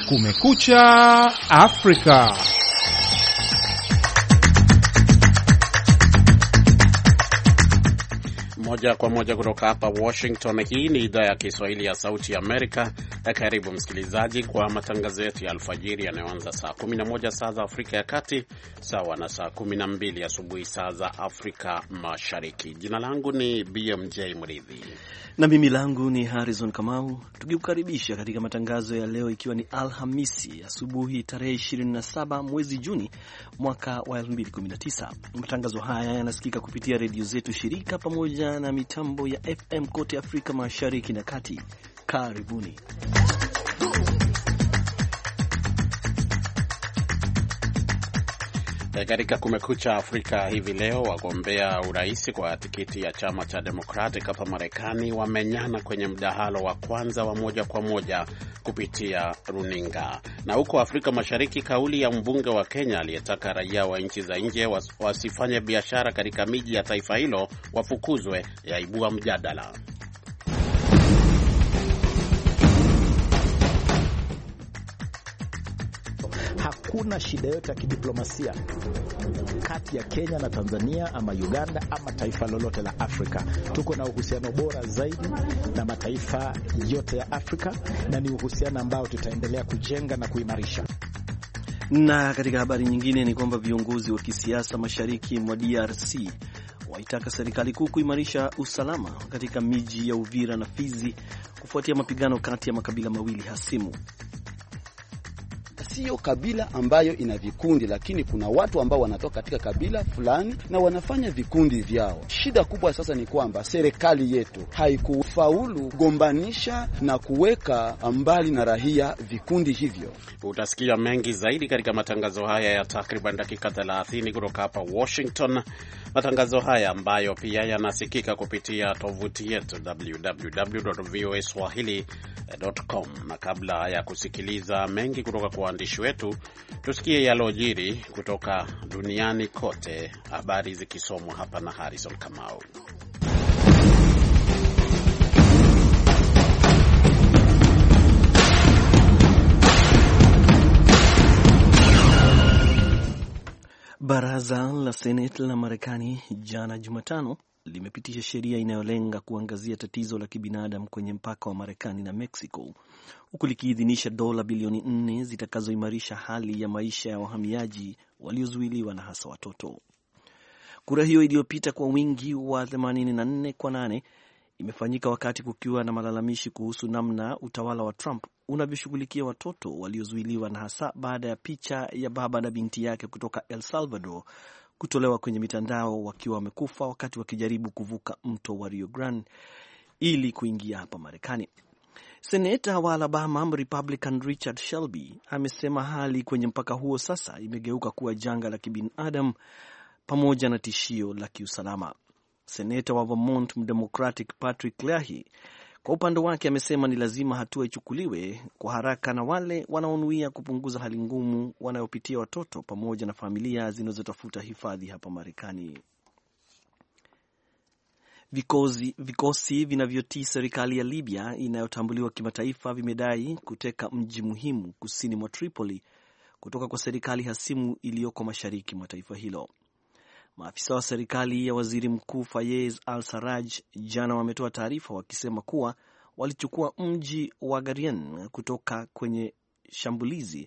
Kumekucha Afrika. Moja kwa moja kutoka hapa Washington. Hii ni idhaa ya Kiswahili ya Sauti ya Amerika. Karibu msikilizaji kwa matangazo yetu ya alfajiri yanayoanza saa 11 saa za Afrika ya Kati, sawa na saa 12 asubuhi saa za Afrika Mashariki. Jina langu ni BMJ Mridhi. Na mimi langu ni Harrison Kamau, tukikukaribisha katika matangazo ya leo ikiwa ni Alhamisi asubuhi tarehe 27 mwezi Juni mwaka wa 2019. Matangazo haya yanasikika kupitia redio zetu shirika pamoja na mitambo ya FM kote Afrika Mashariki na Kati. Karibuni. Katika Kumekucha Afrika hivi leo, wagombea urais kwa tikiti ya chama cha Democratic hapa Marekani wamenyana kwenye mdahalo wa kwanza wa moja kwa moja kupitia runinga. Na huko Afrika Mashariki, kauli ya mbunge wa Kenya aliyetaka raia wa nchi za nje wasifanye biashara katika miji ya taifa hilo wafukuzwe yaibua mjadala. Hakuna shida yote ya kidiplomasia kati ya Kenya na Tanzania ama Uganda ama taifa lolote la Afrika. Tuko na uhusiano bora zaidi na mataifa yote ya Afrika, na ni uhusiano ambao tutaendelea kujenga na kuimarisha. Na katika habari nyingine ni kwamba viongozi wa kisiasa mashariki mwa DRC waitaka serikali kuu kuimarisha usalama katika miji ya Uvira na Fizi kufuatia mapigano kati ya makabila mawili hasimu. Sio kabila ambayo ina vikundi, lakini kuna watu ambao wanatoka katika kabila fulani na wanafanya vikundi vyao. Shida kubwa sasa ni kwamba serikali yetu haikufaulu gombanisha na kuweka mbali na raia vikundi hivyo. Utasikia mengi zaidi katika matangazo haya ya takriban dakika 30 kutoka hapa Washington. Matangazo haya ambayo pia yanasikika kupitia tovuti yetu www.voaswahili.com. Na kabla ya kusikiliza mengi kutoka kwa waandishi wetu, tusikie yalojiri kutoka duniani kote, habari zikisomwa hapa na Harrison Kamau. Baraza la Senate la Marekani jana Jumatano limepitisha sheria inayolenga kuangazia tatizo la kibinadamu kwenye mpaka wa Marekani na Mexico, huku likiidhinisha dola bilioni 4 zitakazoimarisha hali ya maisha ya wahamiaji waliozuiliwa na hasa watoto. Kura hiyo iliyopita kwa wingi wa 84-8 imefanyika wakati kukiwa na malalamishi kuhusu namna utawala wa Trump unavyoshughulikia watoto waliozuiliwa, na hasa baada ya picha ya baba na binti yake kutoka El Salvador kutolewa kwenye mitandao wakiwa wamekufa wakati wakijaribu kuvuka mto wa Rio Grande ili kuingia hapa Marekani. Seneta wa Alabama Republican Richard Shelby amesema hali kwenye mpaka huo sasa imegeuka kuwa janga la kibinadamu pamoja na tishio la kiusalama. Seneta wa Vermont Democratic Patrick Leahy kwa upande wake amesema ni lazima hatua ichukuliwe kwa haraka na wale wanaonuia kupunguza hali ngumu wanayopitia watoto pamoja na familia zinazotafuta hifadhi hapa Marekani. Vikosi vinavyotii serikali ya Libya inayotambuliwa kimataifa vimedai kuteka mji muhimu kusini mwa Tripoli kutoka kwa serikali hasimu iliyoko mashariki mwa taifa hilo. Maafisa wa serikali ya waziri mkuu Fayez al-Sarraj jana wametoa taarifa wakisema kuwa walichukua mji wa Garien kutoka kwenye shambulizi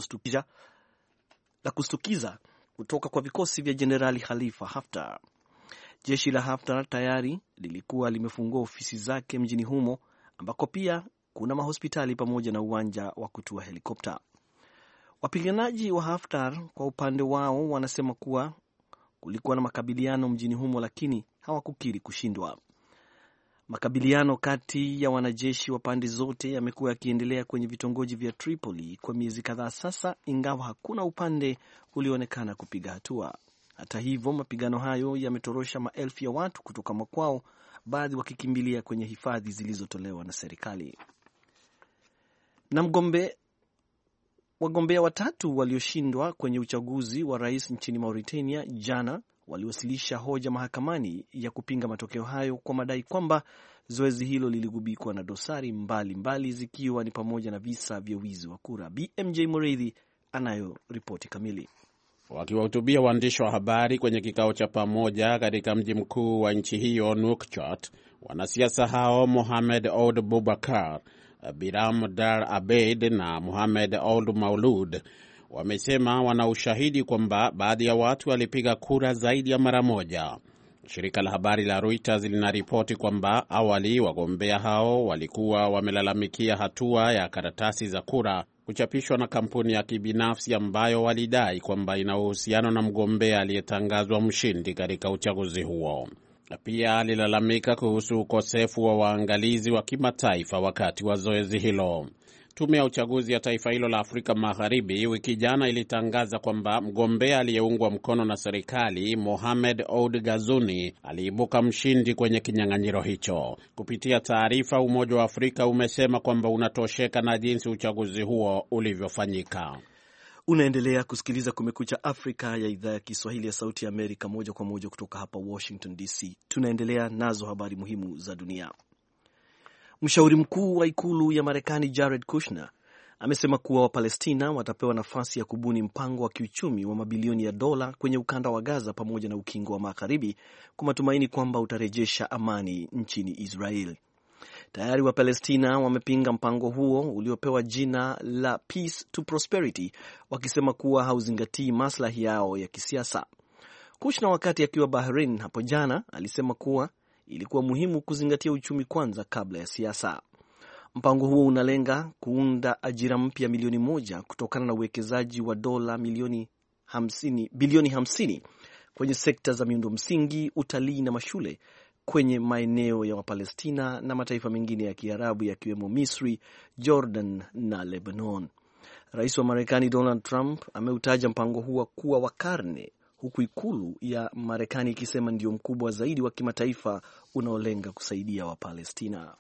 la kustukiza kutoka kwa vikosi vya Jenerali Khalifa Haftar. Jeshi la Haftar tayari lilikuwa limefungua ofisi zake mjini humo, ambako pia kuna mahospitali pamoja na uwanja wa kutua helikopta. Wapiganaji wa Haftar kwa upande wao wanasema kuwa kulikuwa na makabiliano mjini humo, lakini hawakukiri kushindwa. Makabiliano kati ya wanajeshi wa pande zote yamekuwa yakiendelea kwenye vitongoji vya Tripoli kwa miezi kadhaa sasa, ingawa hakuna upande ulioonekana kupiga hatua. Hata hivyo, mapigano hayo yametorosha maelfu ya watu kutoka makwao, baadhi wakikimbilia kwenye hifadhi zilizotolewa na serikali. Na wagombea watatu walioshindwa kwenye uchaguzi wa rais nchini Mauritania jana waliwasilisha hoja mahakamani ya kupinga matokeo hayo kwa madai kwamba zoezi hilo liligubikwa na dosari mbalimbali zikiwa ni pamoja na visa vya wizi wa kura. BMJ Mureithi anayo ripoti kamili. Wakiwahutubia waandishi wa habari kwenye kikao cha pamoja katika mji mkuu wa nchi hiyo Nouakchott, wanasiasa hao Mohamed Ould Boubacar, Biram Dar Abeid na Mohamed Ould Maulud wamesema wana ushahidi kwamba baadhi ya watu walipiga kura zaidi ya mara moja. Shirika la habari la Reuters linaripoti kwamba awali wagombea hao walikuwa wamelalamikia hatua ya karatasi za kura kuchapishwa na kampuni ya kibinafsi ambayo walidai kwamba ina uhusiano na mgombea aliyetangazwa mshindi katika uchaguzi huo. Pia alilalamika kuhusu ukosefu wa waangalizi wa kimataifa wakati wa zoezi hilo. Tume ya uchaguzi ya taifa hilo la Afrika Magharibi wiki jana ilitangaza kwamba mgombea aliyeungwa mkono na serikali Mohamed Ould Ghazouani aliibuka mshindi kwenye kinyang'anyiro hicho. Kupitia taarifa, Umoja wa Afrika umesema kwamba unatosheka na jinsi uchaguzi huo ulivyofanyika. Unaendelea kusikiliza Kumekucha Afrika ya idhaa ya Kiswahili ya Sauti ya Amerika, moja kwa moja kutoka hapa Washington DC. Tunaendelea nazo habari muhimu za dunia. Mshauri mkuu wa ikulu ya Marekani Jared Kushner amesema kuwa Wapalestina watapewa nafasi ya kubuni mpango wa kiuchumi wa mabilioni ya dola kwenye ukanda wa Gaza pamoja na ukingo wa Magharibi kwa matumaini kwamba utarejesha amani nchini Israel. Tayari Wapalestina wamepinga mpango huo uliopewa jina la Peace to Prosperity, wakisema kuwa hauzingatii maslahi yao ya kisiasa. Kushner, wakati akiwa Bahrain hapo jana, alisema kuwa ilikuwa muhimu kuzingatia uchumi kwanza kabla ya siasa. Mpango huo unalenga kuunda ajira mpya milioni 1 kutokana na uwekezaji wa dola bilioni 50 kwenye sekta za miundo msingi, utalii na mashule kwenye maeneo ya Wapalestina na mataifa mengine ya Kiarabu yakiwemo Misri, Jordan na Lebanon. Rais wa Marekani Donald Trump ameutaja mpango huo kuwa wa karne, huku ikulu ya Marekani ikisema ndio mkubwa zaidi wa kimataifa unaolenga kusaidia Wapalestina.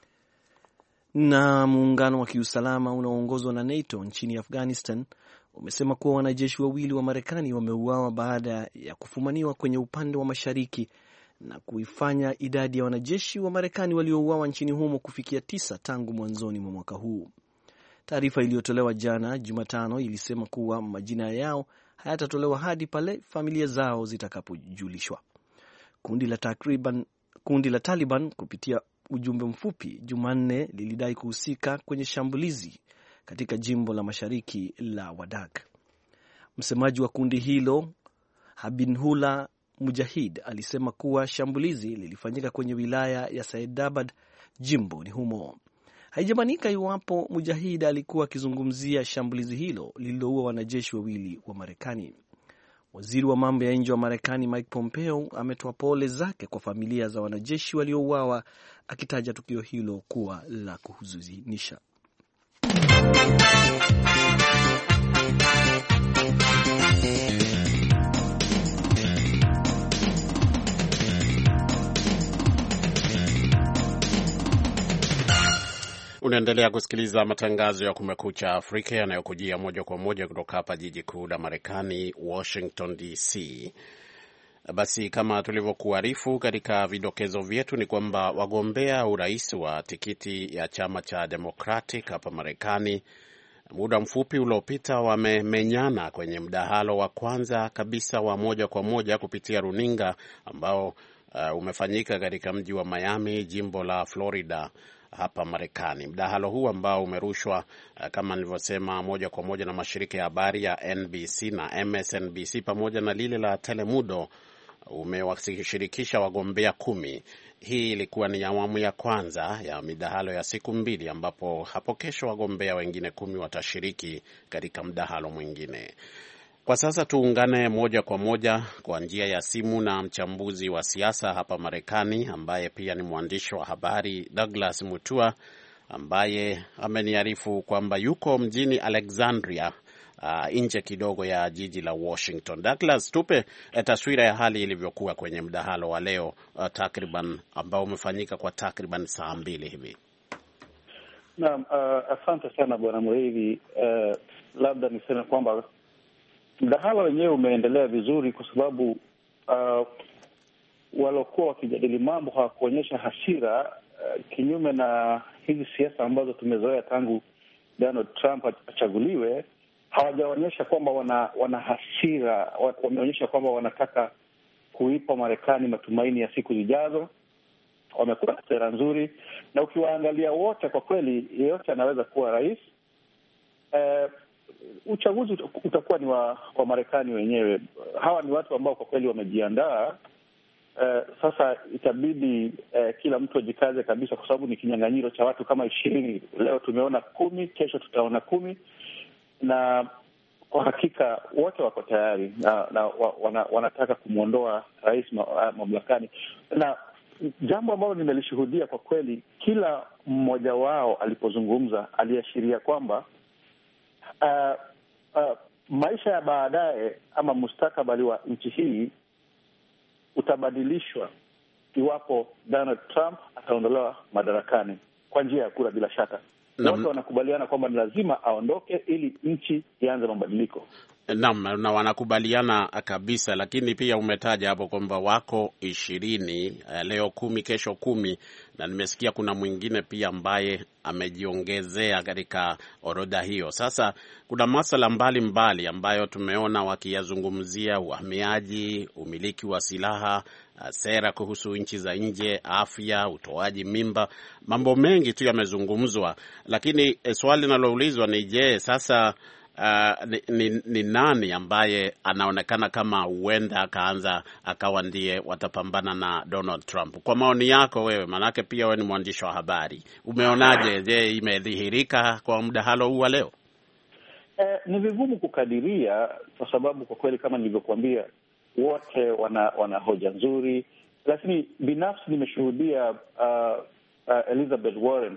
Na muungano wa kiusalama unaoongozwa na NATO nchini Afghanistan umesema kuwa wanajeshi wawili wa Marekani wameuawa baada ya kufumaniwa kwenye upande wa mashariki na kuifanya idadi ya wanajeshi wa Marekani waliouawa nchini humo kufikia 9 tangu mwanzoni mwa mwaka huu. Taarifa iliyotolewa jana Jumatano ilisema kuwa majina yao hayatatolewa hadi pale familia zao zitakapojulishwa. Kundi la Taliban kupitia ujumbe mfupi Jumanne lilidai kuhusika kwenye shambulizi katika jimbo la mashariki la Wadak. Msemaji wa kundi hilo Habibullah Mujahid alisema kuwa shambulizi lilifanyika kwenye wilaya ya Saidabad jimboni humo. Haijabainika iwapo Mujahid alikuwa akizungumzia shambulizi hilo lililoua wanajeshi wawili wa Marekani. Waziri wa mambo ya nje wa Marekani Mike Pompeo ametoa pole zake kwa familia za wanajeshi waliouawa, akitaja tukio hilo kuwa la kuhuzunisha. Unaendelea kusikiliza matangazo ya Kumekucha Afrika yanayokujia moja kwa moja kutoka hapa jiji kuu la Marekani, Washington DC. Basi kama tulivyokuarifu katika vidokezo vyetu ni kwamba wagombea urais wa tikiti ya chama cha Democratic hapa Marekani muda mfupi uliopita wamemenyana kwenye mdahalo wa kwanza kabisa wa moja kwa moja kupitia runinga ambao umefanyika katika mji wa Miami, jimbo la Florida hapa Marekani. Mdahalo huu ambao umerushwa kama nilivyosema moja kwa moja na mashirika ya habari ya NBC na MSNBC pamoja na lile la Telemundo umewashirikisha wagombea 10. Hii ilikuwa ni awamu ya kwanza ya midahalo ya siku 2 ambapo hapo kesho wagombea wengine 10 watashiriki katika mdahalo mwingine. Kwa sasa tuungane moja kwa moja kwa njia ya simu na mchambuzi wa siasa hapa Marekani ambaye pia ni mwandishi wa habari Douglas Mutua ambaye ameniarifu kwamba yuko mjini Alexandria nje kidogo ya jiji la Washington. Douglas, tupe taswira ya hali ilivyokuwa kwenye mdahalo wa leo takriban ambao umefanyika kwa takriban saa 2 hivi. Naam, asante sana bwana Mreithi. Labda niseme kwamba mdahalo wenyewe umeendelea vizuri kwa sababu waliokuwa wakijadili mambo hawakuonyesha hasira, kinyume na hizi siasa ambazo tumezoea tangu Donald Trump achaguliwe. Hawajaonyesha kwamba wana hasira, wameonyesha kwamba wanataka kuipa Marekani matumaini ya siku zijazo. Wamekuwa na sera nzuri, na ukiwaangalia wote, kwa kweli yeyote anaweza kuwa rais. Uchaguzi utakuwa ni wa Marekani wenyewe. Hawa ni watu ambao kwa kweli wamejiandaa. Sasa itabidi kila mtu ajikaze kabisa, kwa sababu ni kinyang'anyiro cha watu kama 20. Leo tumeona 10, kesho tutaona 10, na kwa hakika wote wako tayari na wanataka kumwondoa rais mamlakani. Na jambo ambalo nimelishuhudia kwa kweli, kila mmoja wao alipozungumza aliashiria kwamba maisha ya baadaye ama mustakabali wa nchi hii utabadilishwa iwapo Donald Trump ataondolewa madarakani kwa njia ya kura. Bila shaka wote wanakubaliana kwamba ni lazima aondoke ili nchi ianze mabadiliko. Naam, na wanakubaliana kabisa, lakini pia umetaja hapo kwamba wako 20, leo 10, kesho 10, na nimesikia kuna mwingine pia ambaye amejiongezea katika orodha hiyo. Sasa kuna masuala mbalimbali ambayo tumeona wakiyazungumzia: uhamiaji, umiliki wa silaha, sera kuhusu nchi za nje, afya, utoaji mimba. Mambo mengi tu yamezungumzwa, lakini swali linaloulizwa ni je, sasa ni nani ambaye anaonekana kama huenda akawa ndiye watapambana na Donald Trump? Kwa maoni yako wewe, manake pia wewe ni mwandishi wa habari, umeonaje? Je, imedhihirika kwa mdahalo huu wa leo? Ni vigumu kukadiria, kwa sababu kwa kweli kama nilivyokuambia, wote wana hoja nzuri, lakini binafsi nimeshuhudia Elizabeth Warren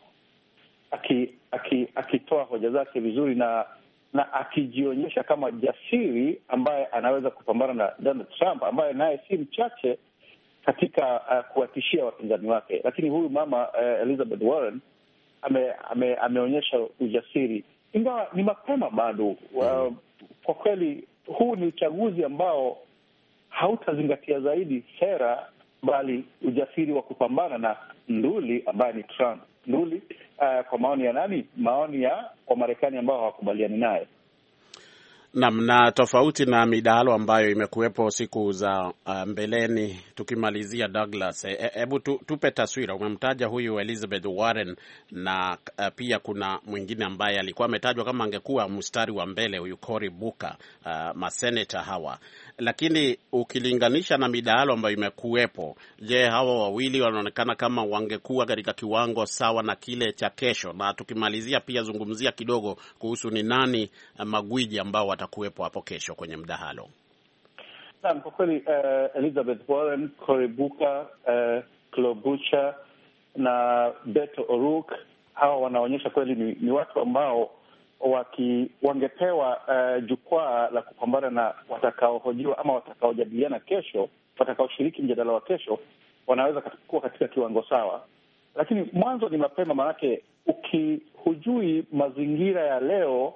akitoa hoja zake vizuri na akijionyesha kama jasiri ambaye anaweza kupambana na Donald Trump, ambaye naye si mchache katika kuwatishia wapinzani wake. Lakini huyu mama Elizabeth Warren ameonyesha ujasiri, ingawa ni mapema bado. Kwa kweli huu ni uchaguzi ambao hautazingatia zaidi sera, bali ujasiri wa kupambana na nduli ambaye ni Trump. Nduli kwa maoni ya nani? Maoni ya Wamarekani ambao hawakubaliani naye. Na tofauti na midahalo ambayo imekuwepo siku za mbeleni, tukimalizia Douglas, hebu tupe taswira. Umemtaja huyu Elizabeth Warren, na pia kuna mwingine ambaye alikuwa ametajwa kama angekuwa mstari wa mbele, huyu Cory Booker, maseneta hawa. Lakini ukilinganisha na midahalo ambayo imekuwepo, je, hawa wawili wanaonekana kama wangekuwa katika kiwango sawa na kile cha kesho? Na tukimalizia pia zungumzia kidogo kuhusu ni nani magwiji ambao watakuwepo hapo kesho kwenye mdahalo. Naam, kwa kweli Elizabeth Warren, Cory Booker, Klobuchar na Beto O'Rourke, hawa wanaonyesha kweli ni watu ambao wangepewa jukwaa la kupambana na watakaohojiwa ama watakaojadiliana kesho, watakaoshiriki mjadala wa kesho, wanaweza kuwa katika kiwango sawa. Lakini mwanzo ni mapema, manake ukihujui mazingira ya leo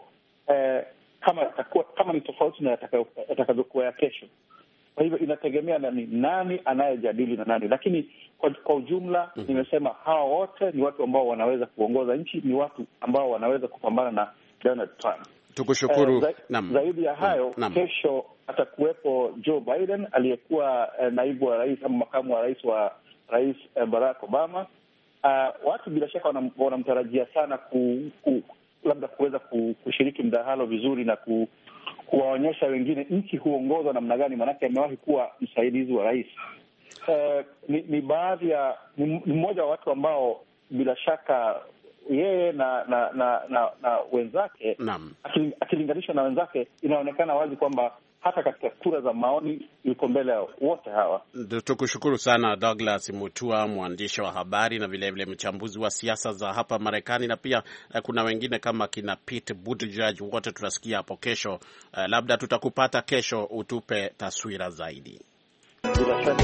kama ni tofauti na yatakavyokuwa ya kesho. Kwa hivyo inategemea na ni nani anayejadili na nani, lakini kwa ujumla nimesema hawa wote ni watu ambao wanaweza kuongoza nchi, ni watu ambao wanaweza kupambana na Donald Trump. Tukushukuru. Zaidi ya hayo, kesho atakuwepo Joe Biden aliyekuwa naibu wa rais ama makamu wa rais wa Rais Barack Obama. Watu bila shaka wanamtarajia sana labda kuweza kushiriki mdahalo vizuri na kuwaonyesha wengine nchi huongozwa namna gani, maanake amewahi kuwa msaidizi wa rais. Ni baadhi ya ni mmoja wa watu ambao bila shaka yeye na wenzake, akilinganishwa na wenzake, inaonekana wazi kwamba hata katika kura za maoni yuko mbele ya wote hawa. Tukushukuru sana Douglas Mutua, mwandishi wa habari na vile mchambuzi wa siasa za hapa Marekani, na pia kuna wengine kama kina Pete Buttigieg, wote tutasikia hapo kesho. Labda tutakupata kesho utupe taswira zaidi. Bila shaka.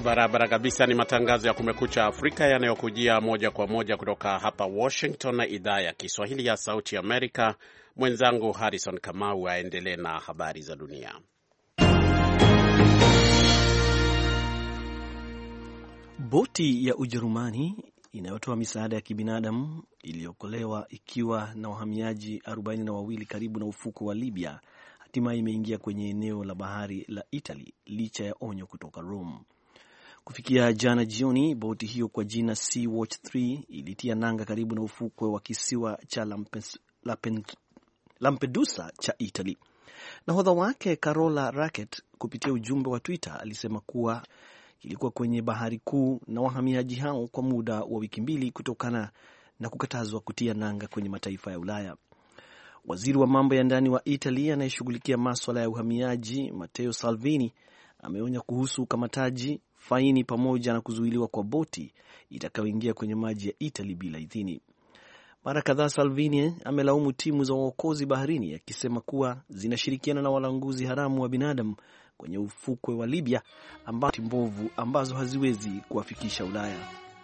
Barabara kabisa. Ni matangazo ya Kumekucha Afrika yanayokujia moja kwa moja kutoka hapa Washington na idhaa ya Kiswahili ya Sauti Amerika. Mwenzangu Harrison Kamau aendelee na habari za dunia. Boti ya Ujerumani inayotoa misaada ya kibinadamu iliyokolewa ikiwa na wahamiaji 42 karibu na ufuko wa Libya hatimaye imeingia kwenye eneo la bahari la Italy licha ya onyo kutoka Rome. Kufikia jana jioni, boti hiyo kwa jina Sea Watch 3 ilitia nanga karibu na ufukwe wa kisiwa cha Lampedusa cha Italy. Nahodha wake Carola Racket kupitia ujumbe wa Twitter alisema kuwa kilikuwa kwenye bahari kuu na wahamiaji hao kwa muda wa wiki 2 kutokana na kukatazwa kutia nanga kwenye mataifa ya Ulaya. Waziri wa mambo ya ndani wa Italy anayeshughulikia masuala ya uhamiaji Matteo Salvini ameonya kuhusu ukamataji, faini pamoja na kuzuiliwa kwa boti itakayoingia kwenye maji ya Italy bila idhini. Mara kadhaa Salvini amelaumu timu za uokozi baharini akisema kuwa zinashirikiana na walanguzi haramu wa binadamu kwenye ufukwe wa Libya ambazo haziwezi kuwafikisha Ulaya.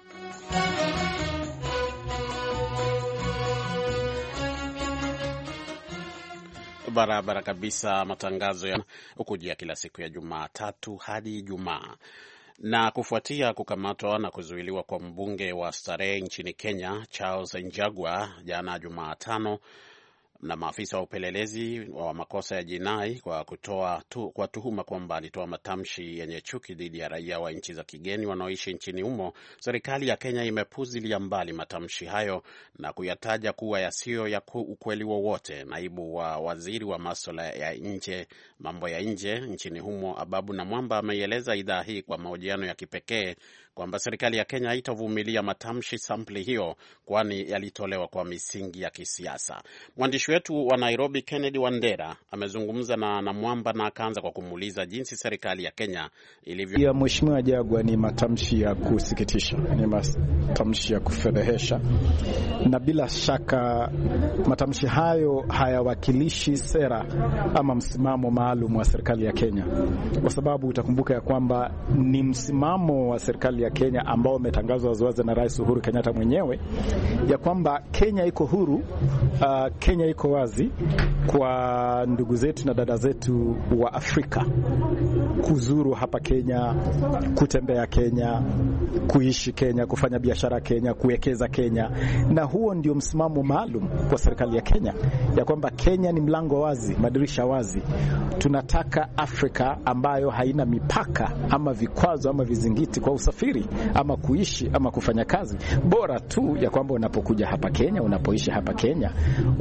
Barabara kabisa. Matangazo ya ukujia kila siku ya Jumatatu hadi Ijumaa. Na kufuatia kukamatwa na kuzuiliwa kwa mbunge wa Starehe nchini Kenya Charles Njagua jana Jumatano na maafisa wa upelelezi wa makosa ya jinai kwa tuhuma kwamba alitoa matamshi yenye chuki dhidi ya raia wa nchi za kigeni wanaoishi nchini humo, serikali ya Kenya imepuzilia mbali matamshi hayo na kuyataja kuwa yasiyo ya ukweli wowote. Naibu wa waziri wa masuala ya nje, mambo ya nje nchini humo Ababu Namwamba ameieleza idhaa hii kwa mahojiano ya kipekee kwamba serikali ya Kenya haitavumilia matamshi sampli hiyo kwani yalitolewa kwa misingi ya kisiasa. Mwandishi wetu wa Nairobi Kennedy Wandera amezungumza na Namwamba na akaanza kwa kumuuliza jinsi serikali ya Kenya ilivyo. Ya Mheshimiwa Jagwa ni matamshi ya kusikitisha, ni matamshi ya kufedhehesha, na bila shaka matamshi hayo hayawakilishi sera ama msimamo maalum wa serikali ya Kenya, kwa sababu utakumbuka ya kwamba ni msimamo wa serikali ya Kenya ambao umetangazwa waziwazi na Rais Uhuru Kenyatta mwenyewe ya kwamba Kenya iko huru, Kenya iko wazi kwa ndugu zetu na dada zetu wa Afrika kuzuru hapa Kenya, kutembea Kenya, kuishi Kenya, kufanya biashara Kenya, kuwekeza Kenya. Na huo ndio msimamo maalum kwa serikali ya Kenya ya kwamba Kenya ni mlango wazi, madirisha wazi. Tunataka Afrika ambayo haina mipaka ama vikwazo ama vizingiti kwa usafiri ama kuishi ama kufanya kazi, bora tu ya kwamba unapokuja hapa Kenya, unapoishi hapa Kenya,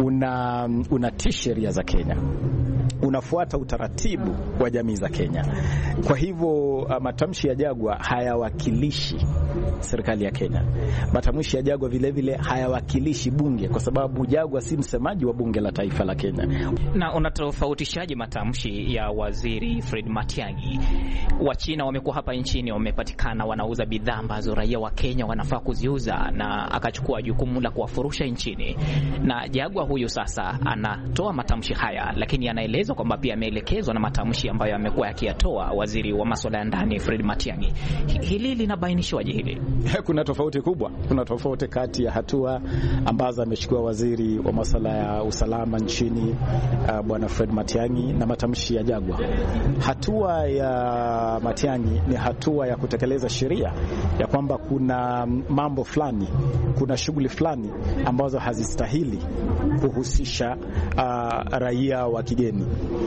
unatii sheria za Kenya, unafuata utaratibu wa jamii za Kenya. Kwa hivyo matamshi ya Jagwa hayawakilishi serikali ya Kenya. Matamshi ya Jagwa vile vile hayawakilishi bunge, kwa sababu Jagwa si msemaji wa bunge la taifa la Kenya. Na unatofautishaje matamshi ya waziri Fred Matiang'i? Wachina wamekuwa hapa nchini, wamepatikana wanauza bidhaa ambazo raia wa Kenya wanafaa kuziuza, na akachukua jukumu la kuwafurusha nchini. Na Jagwa huyu sasa anatoa matamshi haya, lakini anaeleza kwamba pia ameelekezwa na matamshi ambayo amekuwa yakiyatoa waziri wa masuala ya ndani Fred Matiang'i. Hili linabainishwaje hili? Kuna tofauti kubwa. Kuna tofauti kati ya hatua ambazo amechukua waziri wa masuala ya usalama nchini bwana Fred Matiang'i na matamshi ya Jagwa. Hatua ya Matiang'i ni hatua ya kutekeleza sheria ya kwamba kuna mambo fulani, kuna shughuli fulani ambazo hazistahili kuhusisha raia wa kigeni,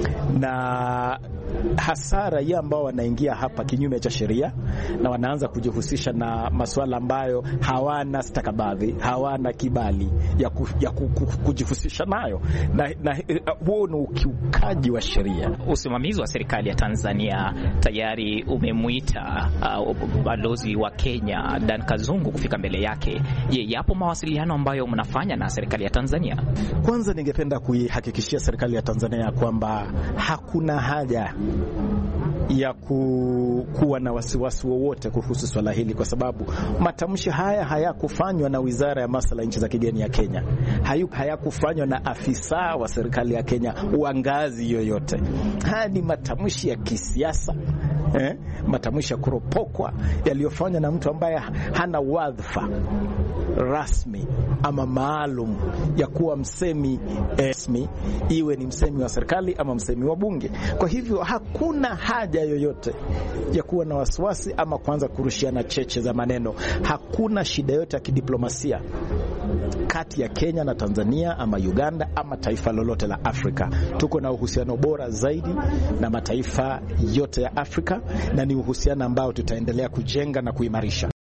na hasa raia ambao wanaingia hapa kinyume cha sheria na wanaanza kujihusisha na masuala ambayo hawana stakabadhi, hawana kibali ya kujihusisha nayo, na huo ni ukiukaji wa sheria. Usimamizi wa serikali ya Tanzania tayari umemuita balozi wa Kenya Dan Kazungu kufika mbele yake. Je, yapo mawasiliano ambayo mnafanya na serikali ya Tanzania? Kwanza ningependa kuihakikishia serikali ya Tanzania kwamba hakuna haja ya kuwa na wasiwasi wowote kuhusu swala hili, kwa sababu matamshi haya hayakufanywa na Wizara ya Masuala ya Nchi za Kigeni ya Kenya, hayakufanywa na afisa wa serikali ya Kenya wa ngazi yoyote. Haya ni matamshi ya kisiasa matamshi ya kuropokwa yaliyofanywa na mtu ambaye hana wadhifa rasmi ama maalum ya kuwa msemi rasmi, iwe ni msemi wa serikali ama msemi wa bunge. Kwa hivyo hakuna haja yoyote ya kuwa na wasiwasi ama kuanza kurushiana cheche za maneno. Hakuna shida yote ya kidiplomasia kati ya Kenya na Tanzania ama Uganda ama taifa lolote la Afrika. Tuko na uhusiano bora zaidi na mataifa yote ya Afrika, na ni uhusiano ambao tutaendelea kujenga na kuimarisha.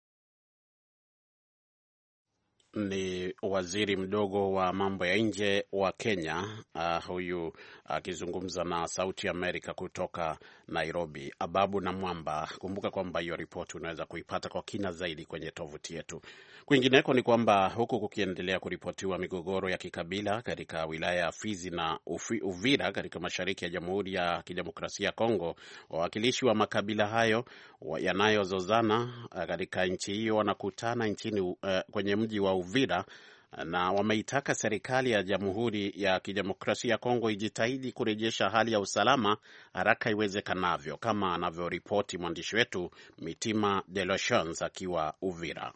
Ni waziri mdogo wa mambo ya nje wa Kenya, huyu akizungumza na Sauti Amerika kutoka Nairobi. Ababu na Mwamba. Kumbuka kwamba hiyo ripoti unaweza kuipata kwa kina zaidi kwenye tovuti yetu. Kwingineko ni kwamba huku kukiendelea kuripotiwa migogoro ya kikabila katika wilaya ya Fizi na Uvira katika mashariki ya Jamhuri ya Kidemokrasia ya Kongo, wawakilishi wa makabila hayo yanayozozana katika nchi hiyo wanakutana nchini kwenye mji wa Uvira na wameitaka serikali ya Jamhuri ya Kidemokrasia ya Kongo ijitahidi kurejesha hali ya usalama haraka iwezekanavyo, kama anavyoripoti mwandishi wetu Mitima de Lochons akiwa Uvira.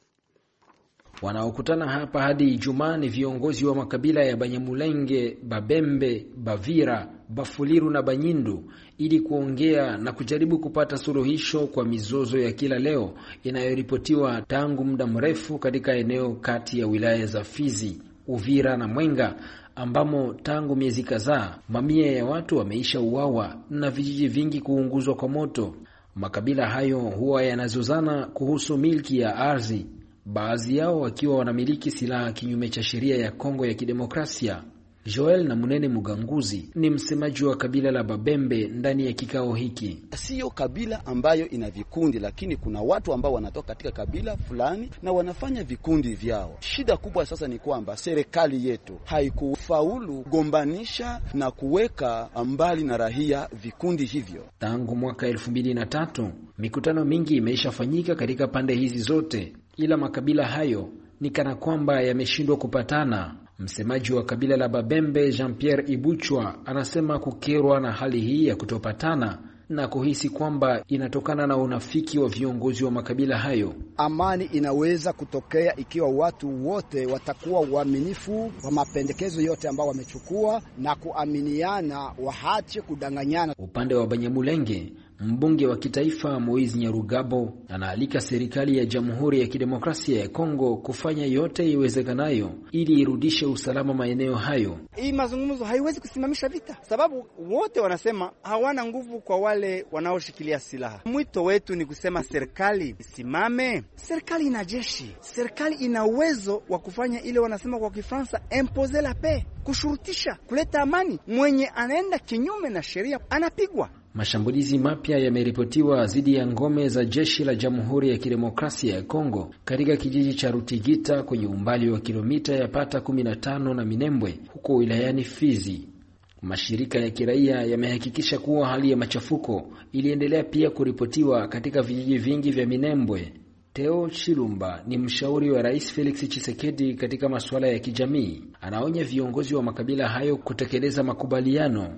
Wanaokutana hapa hadi Ijumaa ni viongozi wa makabila ya Banyamulenge, Babembe, Bavira, Bafuliru na Banyindu ili kuongea na kujaribu kupata suluhisho kwa mizozo ya kila leo inayoripotiwa tangu muda mrefu katika eneo kati ya wilaya za Fizi, Uvira na Mwenga, ambamo tangu miezi kadhaa mamia ya watu wameisha uawa na vijiji vingi kuunguzwa kwa moto. Makabila hayo huwa yanazozana kuhusu milki ya ardhi, baadhi yao wakiwa wanamiliki silaha kinyume cha sheria ya Kongo ya Kidemokrasia. Joel na Munene Muganguzi ni msemaji wa kabila la Babembe ndani ya kikao hiki. Sio kabila ambayo ina vikundi, lakini kuna watu ambao wanatoka katika kabila fulani na wanafanya vikundi vyao. Shida kubwa sasa ni kwamba serikali yetu haikufaulu gombanisha na kuweka mbali na raia vikundi hivyo. Tangu mwaka 2003 mikutano mingi imeishafanyika katika pande hizi zote, ila makabila hayo ni kana kwamba yameshindwa kupatana. Msemaji wa kabila la Babembe Jean-Pierre Ibuchwa anasema kukerwa na hali hii ya kutopatana na kuhisi kwamba inatokana na unafiki wa viongozi wa makabila hayo. Amani inaweza kutokea ikiwa watu wote watakuwa waaminifu wa mapendekezo yote ambao wamechukua na kuaminiana, waache kudanganyana. Upande wa Banyamulenge, mbunge wa kitaifa Moiz Nyarugabo anaalika serikali ya Jamhuri ya Kidemokrasia ya Kongo kufanya yote iwezekanayo ili irudishe usalama maeneo hayo. Hii mazungumzo haiwezi kusimamisha vita, sababu wote wanasema hawana nguvu kwa wale wanaoshikilia silaha. Mwito wetu ni kusema serikali isimame. Serikali ina jeshi, serikali ina uwezo wa kufanya ile wanasema kwa Kifaransa imposer la paix, kushurutisha kuleta amani. Mwenye anaenda kinyume na sheria anapigwa. Mashambulizi mapya yameripotiwa dhidi ya ngome za jeshi la Jamhuri ya Kidemokrasia ya Kongo katika kijiji cha Rutigita kwenye umbali wa kilomita yapata 15 na Minembwe huko wilayani Fizi. Mashirika ya kiraia yamehakikisha kuwa hali ya machafuko iliendelea pia kuripotiwa katika vijiji vingi vya Minembwe. Theo Chilumba ni mshauri wa Rais Felix Tshisekedi katika masuala ya kijamii. Anaonya viongozi wa makabila hayo kutekeleza makubaliano.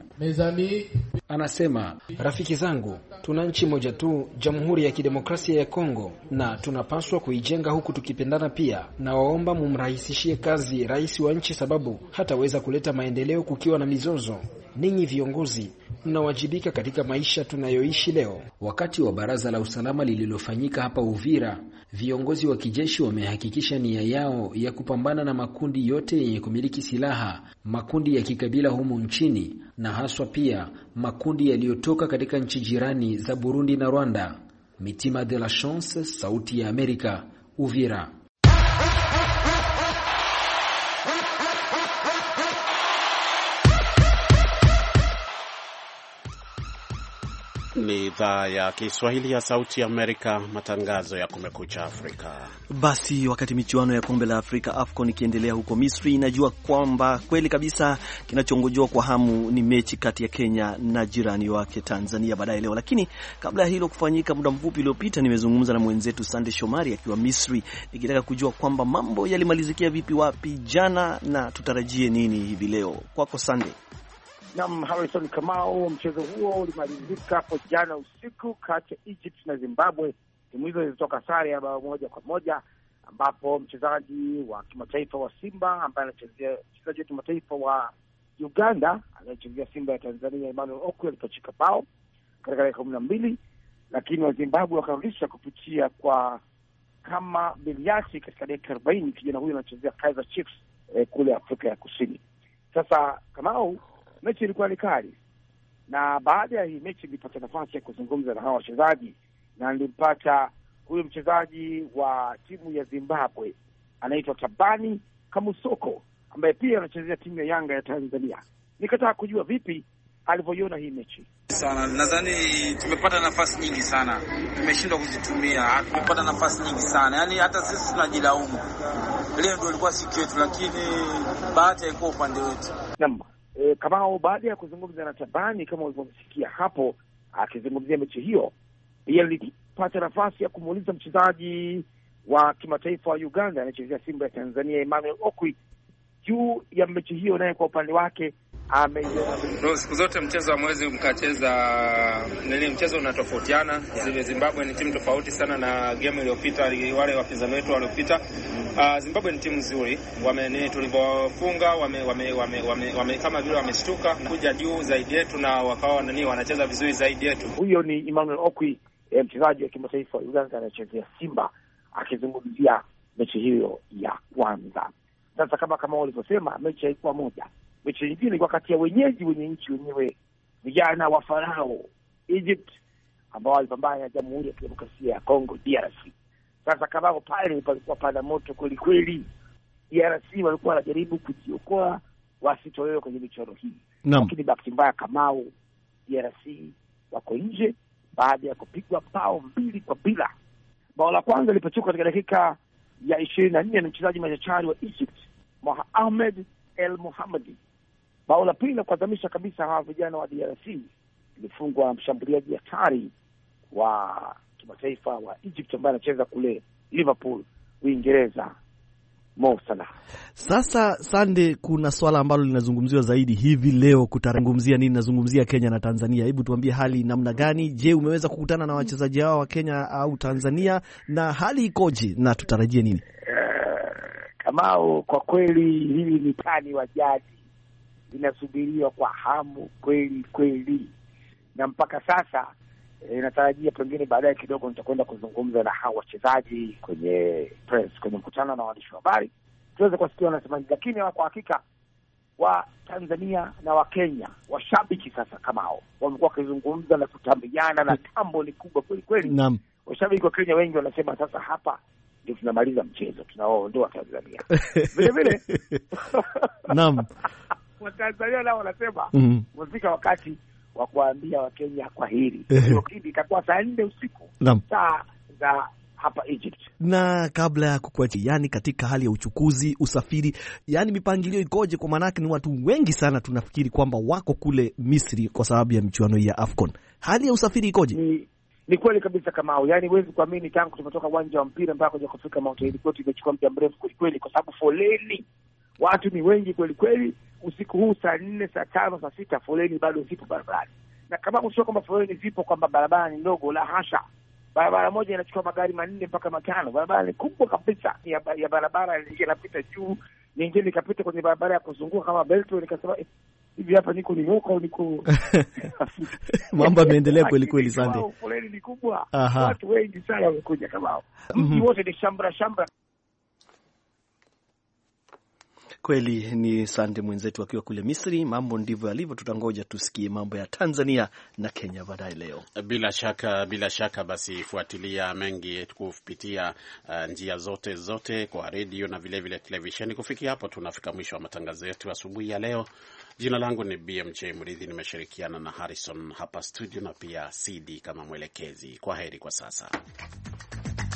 Anasema, rafiki zangu, tuna nchi moja tu, Jamhuri ya Kidemokrasia ya Kongo, na tunapaswa kuijenga huku tukipendana pia. Na waomba mumrahisishie kazi rais wa nchi, sababu hataweza kuleta maendeleo kukiwa na mizozo. Ninyi viongozi mnawajibika katika maisha tunayoishi leo. Wakati wa baraza la usalama lililofanyika hapa Uvira, viongozi wa kijeshi wamehakikisha nia yao ya kupambana na makundi yote yenye kumiliki silaha, makundi ya kikabila humu nchini, na haswa pia makundi yaliyotoka katika nchi jirani za Burundi na Rwanda. Mitima de la Chance, Sauti ya Amerika, Uvira. Ni idhaa ya Kiswahili ya Sauti Amerika, matangazo ya Kumekucha Afrika. Basi wakati michuano ya kombe la Afrika AFCON ikiendelea huko Misri, najua kwamba kweli kabisa kinachongojwa kwa hamu ni mechi kati ya Kenya na jirani wake Tanzania baadaye leo. Lakini kabla ya hilo kufanyika, muda mfupi uliopita nimezungumza na mwenzetu Sande Shomari akiwa Misri, nikitaka kujua kwamba mambo yalimalizikia vipi wapi jana na tutarajie nini hivi leo. Kwako Sande. Naam, Harrison Kamau, mchezo huo ulimalizika hapo jana usiku kati ya Egypt na Zimbabwe. Timu hizo zilitoka sare ya bao 1-1, ambapo mchezaji wa kimataifa wa Simba ambaye anachezea mchezaji wa kimataifa wa Uganda anayechezea Simba ya Tanzania Emmanuel Okwi alipachika bao katika dakika 12, lakini wa Zimbabwe wakarudisha kupitia kwa kama Biliasi katika dakika 40. Kijana huyo anachezea Kaizer Chiefs kule Afrika ya Kusini. Sasa Kamau, mechi ilikuwa ni kali, na baada ya hii mechi nilipata nafasi ya kuzungumza na hawa wachezaji, na nilimpata huyo mchezaji wa timu ya Zimbabwe anaitwa Tabani Kamusoko ambaye pia anachezea timu ya Yanga ya Tanzania. Nikataka kujua vipi alivyoiona hii mechi. Sana, nadhani tumepata nafasi nyingi sana, tumeshindwa kuzitumia. Tumepata nafasi nyingi sana, yaani hata sisi tunajilaumu. Leo ndio ilikuwa siku yetu, lakini bahati haikuwa upande wetu. Naam, kama baada ya kuzungumza na Tabani, kama ulivyomsikia hapo akizungumzia mechi hiyo, pia nilipata nafasi ya kumuuliza mchezaji wa kimataifa wa Uganda anayechezea Simba ya Tanzania Emmanuel Okwi juu ya mechi hiyo, naye kwa upande wake siku zote mchezo wa mwezi mkacheza mchezo unatofautiana. Zimbabwe ni timu tofauti sana na game iliyopita, wale wapinzani wetu waliopita. Zimbabwe ni timu nzuri, tulivyofunga wame kama vile wameshtuka kuja juu zaidi yetu na wakawa wanacheza vizuri zaidi yetu. Huyo ni Emmanuel Okwi, mchezaji wa kimataifa wa Uganda anayechezea Simba, akizungumzia mechi hiyo ya kwanza. Sasa kama walivyosema, mechi haikuwa moja. Mechi nyingine ilikuwa kati ya wenyeji wenye nchi wenyewe, vijana wa Farao Egypt, ambao walipambana na Jamhuri ya Kidemokrasia ya Kongo DRC. Sasa kama pale palikuwa pana moto kweli kweli. DRC walikuwa wanajaribu kujiokoa wasitolewe kwenye michoro hii. Lakini bahati mbaya Kamau, DRC wako nje baada ya kupigwa bao 2-0. Bao la kwanza lilipochukua katika dakika ya 24 na mchezaji machachari wa Egypt Mohamed El Mohammadi. Bao la pili kuadhimisha kabisa hawa vijana wa DRC ilifungwa mshambuliaji hatari wa kimataifa wa Egypt ambaye anacheza kule Liverpool, Uingereza, Mo Salah. Sasa Sande, kuna swala ambalo linazungumziwa zaidi hivi leo, kutazungumzia nini? Nazungumzia Kenya na Tanzania. Hebu tuambie hali namna gani? Je, umeweza kukutana na wachezaji hao wa Kenya au Tanzania, na hali ikoje na tutarajie nini? Kamao, kwa kweli hili ni tani wa jadi, linasubiriwa kwa hamu kweli kweli, na mpaka sasa natarajia pengine baadaye kidogo nitakwenda kuzungumza na hao wachezaji kwenye press, kwenye mkutano na waandishi wa habari, tuweze kusikia wanasema. Lakini kwa hakika wa Tanzania na wa Kenya washabiki sasa Kamao wamekuwa wakizungumza na kutambiana, na tambo ni kubwa kweli kweli. Naam, washabiki wa Kenya wengi wanasema sasa hapa ndio tunamaliza mchezo, tunaondoa Tanzania. Vile vile naam, wa Tanzania nao wanasema mfika wakati wa kuambia wa Kenya kwa hili. Hili itakuwa saa 4 usiku saa za hapa Egypt. Na kabla ya kukuacha, yani katika hali ya uchukuzi, usafiri, yani mipangilio ikoje? Kwa maana ni watu wengi sana tunafikiri kwamba wako kule Misri kwa sababu ya michuano ya AFCON. Hali ya usafiri ikoje? Ni kweli kabisa Kamau, yani huwezi kuamini, tangu tumetoka uwanja wa mpira mpaka kuja kufika Mount Elizabeth imechukua muda mrefu kweli kweli, kwa sababu foleni, watu ni wengi kweli kweli. Usiku huu saa 4, saa 5, saa 6 foleni bado zipo barabarani. Na kama sio kwamba foleni zipo kwamba barabara ni ndogo, la hasha. Barabara moja inachukua magari 4 mpaka 5. Barabara ni kubwa kabisa. Ya barabara inapita juu, nyingine ikapita kwenye barabara ya kuzunguka kama Beltway. Nikasema hivi hapa niko mambo yameendelea kweli kweli. Sande, foleni ni kubwa. Watu wengi sana wamekuja kama hao. Mji wote ni shambra. Kweli ni Sande mwenzetu akiwa kule Misri. Mambo ndivyo yalivyo. Tutangoja tusikie mambo ya Tanzania na Kenya baadaye leo. Bila shaka basi fuatilia mengi kupitia njia zote kwa redio na vile televisheni. Kufikia hapo tunafika mwisho wa matangazo yetu asubuhi ya leo. Jina langu ni BMJ Mridhi, nimeshirikiana na Harrison hapa studio na pia CD kama mwelekezi. Kwa heri kwa sasa.